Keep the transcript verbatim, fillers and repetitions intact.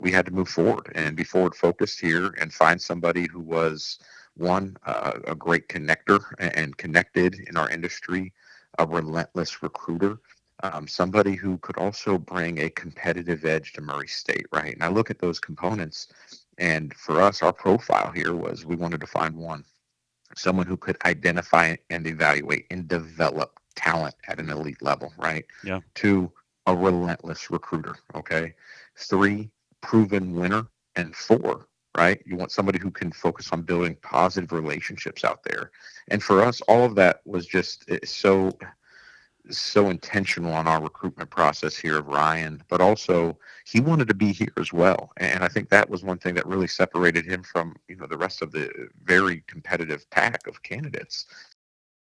we had to move forward and be forward focused here and find somebody who was one, uh, a great connector and, and connected in our industry, a relentless recruiter, um, somebody who could also bring a competitive edge to Murray State, right? And I look at those components, and for us, our profile here was we wanted to find one, someone who could identify and evaluate and develop talent at an elite level, right? Yeah. Two, a relentless recruiter, okay? Three, proven winner. And four, right? You want somebody who can focus on building positive relationships out there. And for us, all of that was just eh, so so intentional on our recruitment process here of Ryan, but also he wanted to be here as well. And I think that was one thing that really separated him from, you know, the rest of the very competitive pack of candidates.